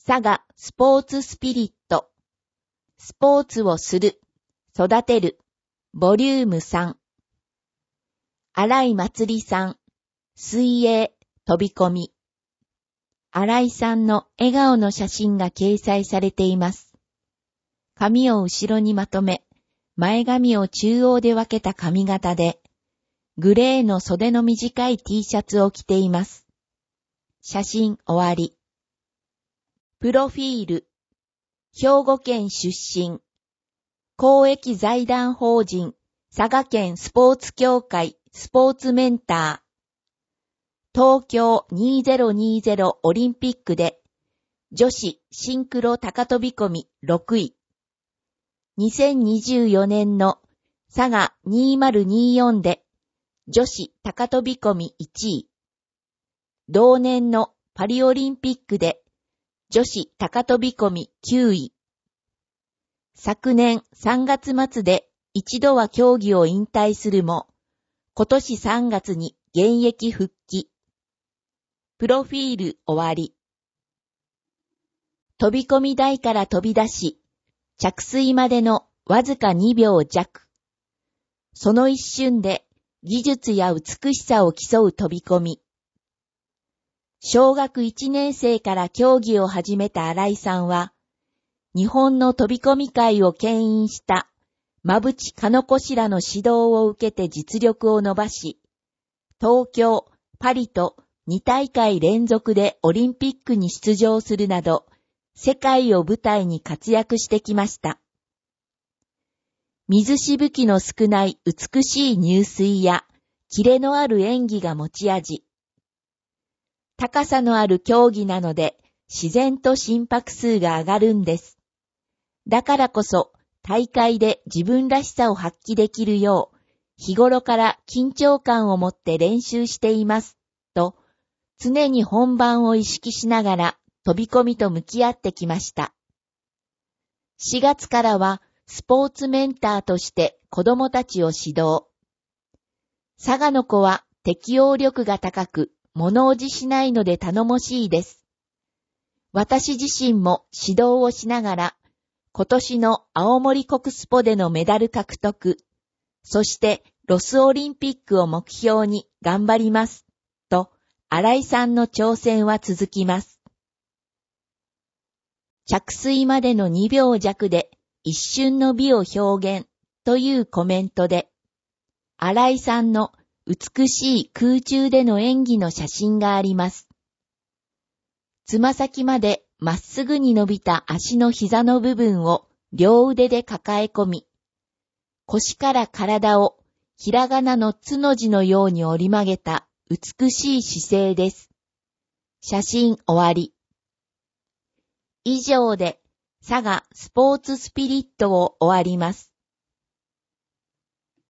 佐賀スポーツスピリット。スポーツをする、育てる、ボリューム3。新井まつりさん、水泳、飛び込み。新井さんの笑顔の写真が掲載されています。髪を後ろにまとめ、前髪を中央で分けた髪型で、グレーの袖の短い T シャツを着ています。写真終わり。プロフィール。兵庫県出身。公益財団法人佐賀県スポーツ協会スポーツメンター。東京2020オリンピックで女子シンクロ高飛び込み6位。2024年の佐賀2024で女子高飛び込み1位。同年のパリオリンピックで女子高飛び込み9位。昨年3月末で一度は競技を引退するも、今年3月に現役復帰。プロフィール終わり。飛び込み台から飛び出し、着水までのわずか2秒弱。その一瞬で技術や美しさを競う飛び込み。小学1年生から競技を始めた新井さんは、日本の飛び込み界を牽引した馬淵かのこ氏らの指導を受けて実力を伸ばし、東京、パリと2大会連続でオリンピックに出場するなど、世界を舞台に活躍してきました。水しぶきの少ない美しい入水や、キレのある演技が持ち味。高さのある競技なので、自然と心拍数が上がるんです。だからこそ、大会で自分らしさを発揮できるよう、日頃から緊張感を持って練習しています、と、常に本番を意識しながら飛び込みと向き合ってきました。4月からは、スポーツメンターとして子供たちを指導。佐賀の子は適応力が高く、物おじしないので頼もしいです。私自身も指導をしながら、今年の青森国スポでのメダル獲得、そしてロスオリンピックを目標に頑張ります、と新井さんの挑戦は続きます。着水までの2秒弱で一瞬の美を表現というコメントで、新井さんの美しい空中での演技の写真があります。つま先までまっすぐに伸びた足の膝の部分を両腕で抱え込み、腰から体をひらがなのつの字のように折り曲げた美しい姿勢です。写真終わり。以上で佐賀スポーツスピリットを終わります。